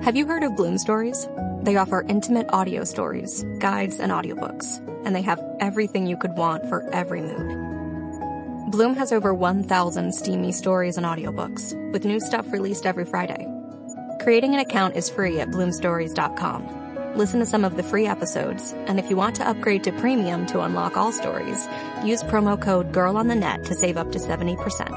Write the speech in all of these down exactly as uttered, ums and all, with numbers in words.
Have you heard of Bloom Stories? They offer intimate audio stories, guides, and audiobooks, and they have everything you could want for every mood. Bloom has over one thousand steamy stories and audiobooks, with new stuff released every Friday. Creating an account is free at bloom stories dot com. Listen to some of the free episodes, and if you want to upgrade to premium to unlock all stories, use promo code GIRLONTHENET to save up to seventy percent.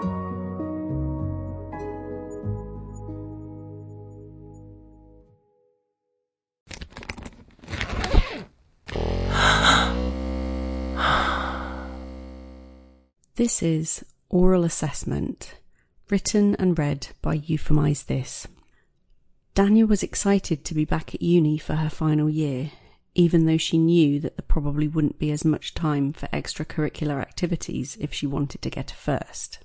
This is Oral Assessment, written and read by Euphemize This. Dania was excited to be back at uni for her final year, even though she knew that there probably wouldn't be as much time for extracurricular activities if she wanted to get a first.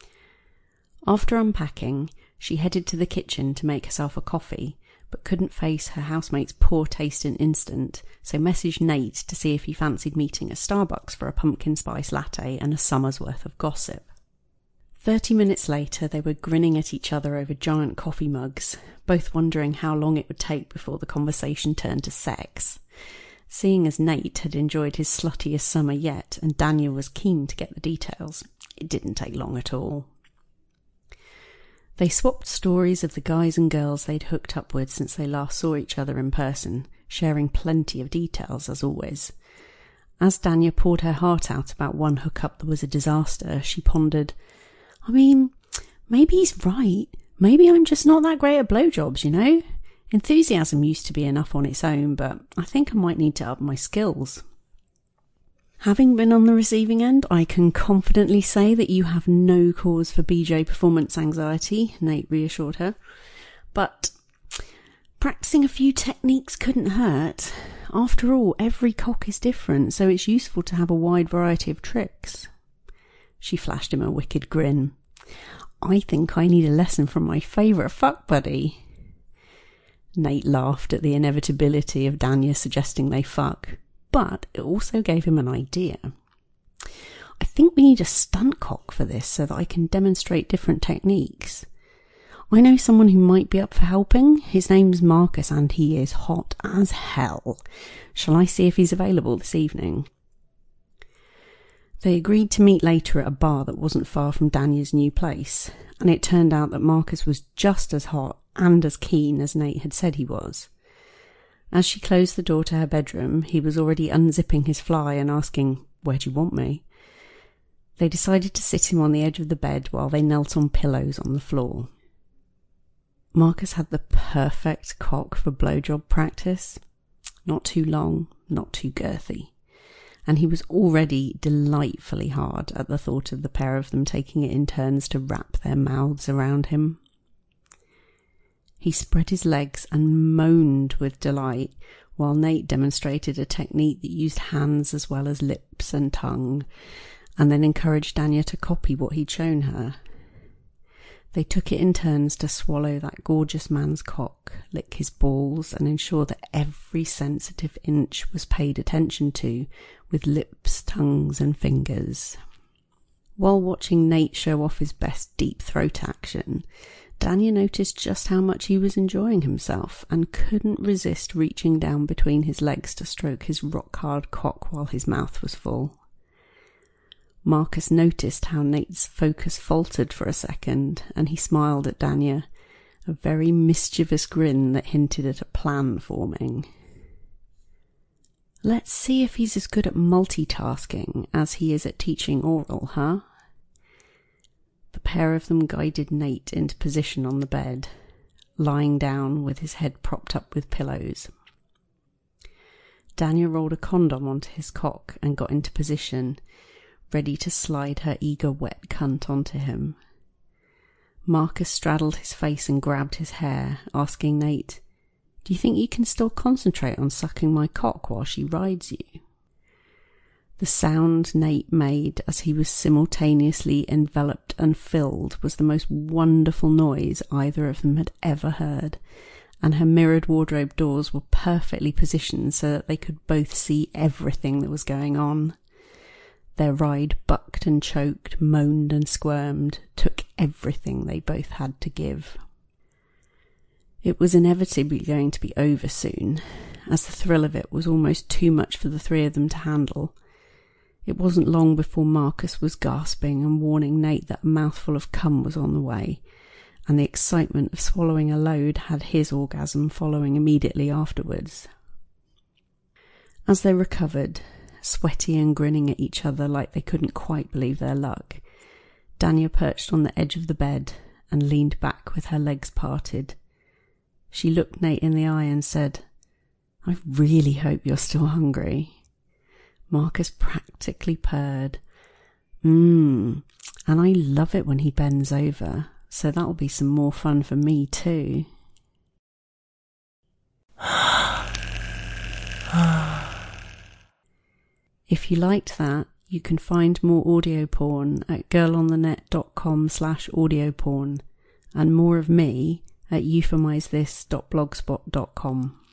After unpacking, she headed to the kitchen to make herself a coffee, but couldn't face her housemate's poor taste in instant, so messaged Nate to see if he fancied meeting at Starbucks for a pumpkin spice latte and a summer's worth of gossip. Thirty minutes later, they were grinning at each other over giant coffee mugs, both wondering how long it would take before the conversation turned to sex. Seeing as Nate had enjoyed his sluttiest summer yet, and Dania was keen to get the details, it didn't take long at all. They swapped stories of the guys and girls they'd hooked up with since they last saw each other in person, sharing plenty of details as always. As Dania poured her heart out about one hookup that was a disaster, she pondered, I mean, maybe he's right. Maybe I'm just not that great at blowjobs, you know? Enthusiasm used to be enough on its own, but I think I might need to up my skills. Having been on the receiving end, I can confidently say that you have no cause for B J performance anxiety, Nate reassured her. But practicing a few techniques couldn't hurt. After all, every cock is different, so it's useful to have a wide variety of tricks. She flashed him a wicked grin. I think I need a lesson from my favourite fuck buddy. Nate laughed at the inevitability of Dania suggesting they fuck, but it also gave him an idea. I think we need a stunt cock for this so that I can demonstrate different techniques. I know someone who might be up for helping. His name's Marcus and he is hot as hell. Shall I see if he's available this evening? They agreed to meet later at a bar that wasn't far from Dania's new place, and it turned out that Marcus was just as hot and as keen as Nate had said he was. As she closed the door to her bedroom, he was already unzipping his fly and asking, "Where do you want me?" They decided to sit him on the edge of the bed while they knelt on pillows on the floor. Marcus had the perfect cock for blowjob practice. Not too long, not too girthy. And he was already delightfully hard at the thought of the pair of them taking it in turns to wrap their mouths around him. He spread his legs and moaned with delight, while Nate demonstrated a technique that used hands as well as lips and tongue, and then encouraged Dania to copy what he'd shown her. They took it in turns to swallow that gorgeous man's cock, lick his balls, and ensure that every sensitive inch was paid attention to, with lips, tongues, and fingers. While watching Nate show off his best deep throat action, Dania noticed just how much he was enjoying himself and couldn't resist reaching down between his legs to stroke his rock-hard cock while his mouth was full. Marcus noticed how Nate's focus faltered for a second, and he smiled at Dania, a very mischievous grin that hinted at a plan forming. Let's see if he's as good at multitasking as he is at teaching oral, huh? The pair of them guided Nate into position on the bed, lying down with his head propped up with pillows. Dania rolled a condom onto his cock and got into position, ready to slide her eager wet cunt onto him. Marcus straddled his face and grabbed his hair, asking Nate, "Do you think you can still concentrate on sucking my cock while she rides you?" The sound Nate made as he was simultaneously enveloped and filled was the most wonderful noise either of them had ever heard, and her mirrored wardrobe doors were perfectly positioned so that they could both see everything that was going on. Their ride bucked and choked, moaned and squirmed, took everything they both had to give. It was inevitably going to be over soon, as the thrill of it was almost too much for the three of them to handle. It wasn't long before Marcus was gasping and warning Nate that a mouthful of cum was on the way, and the excitement of swallowing a load had his orgasm following immediately afterwards. As they recovered, sweaty and grinning at each other like they couldn't quite believe their luck, Dania perched on the edge of the bed and leaned back with her legs parted. She looked Nate in the eye and said, "I really hope you're still hungry." Marcus practically purred. Mmm, and I love it when he bends over, so that'll be some more fun for me too. If you liked that, you can find more audio porn at girlonthenet.com slash audio porn and more of me at euphemizethis dot blogspot dot com.